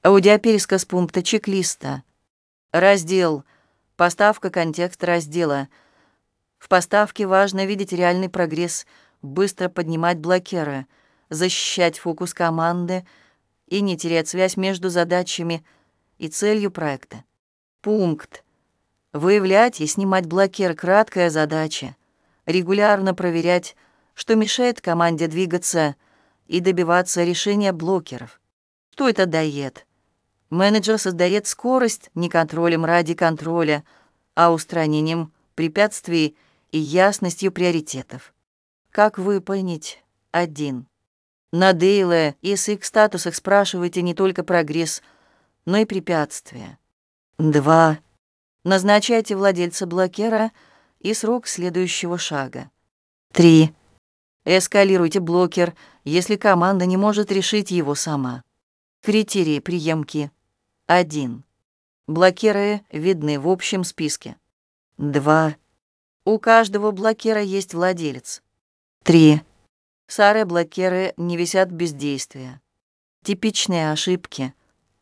Аудиопересказ пункта чек-листа. Раздел. Поставка, контекст раздела. В поставке важно видеть реальный прогресс, быстро поднимать блокеры, защищать фокус команды и не терять связь между задачами и целью проекта. Пункт. Выявлять и снимать блокер — краткая задача. Регулярно проверять, что мешает команде двигаться, и добиваться решения блокеров. Что это дает? Менеджер создает скорость не контролем ради контроля, а устранением препятствий и ясностью приоритетов. Как выполнить? 1. На Дейле и с их статусах спрашивайте не только прогресс, но и препятствия. 2. Назначайте владельца блокера и срок следующего шага. 3. Эскалируйте блокер, если команда не может решить его сама. Критерии приемки. 1. Блокеры видны в общем списке. 2. У каждого блокера есть владелец. 3. Старые блокеры не висят без действия. Типичные ошибки.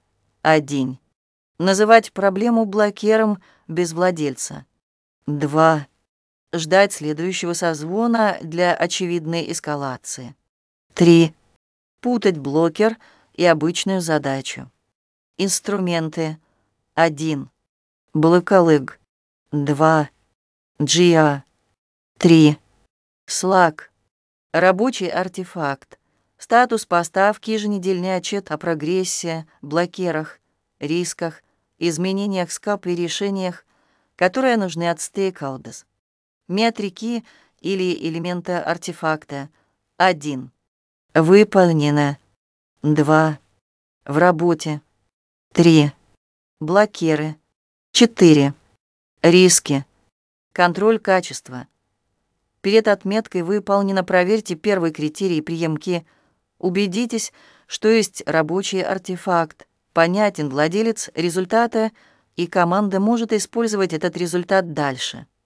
1. Называть проблему блокером без владельца. 2. Ждать следующего созвона для очевидной эскалации. 3. Путать блокер и обычную задачу. Инструменты. 1. Блокалыг. 2. Джиа. 3. Slack. Рабочий артефакт. Статус поставки, еженедельный отчет о прогрессе, блокерах, рисках, изменениях скап и решениях, которые нужны от stakeholders. Метрики или элементы артефакта. 1. Выполнено. 2. В работе. 3. Блокеры. 4. Риски. Контроль качества. Перед отметкой «Выполнено» проверьте первый критерий приемки. Убедитесь, что есть рабочий артефакт, понятен владелец результата, и команда может использовать этот результат дальше.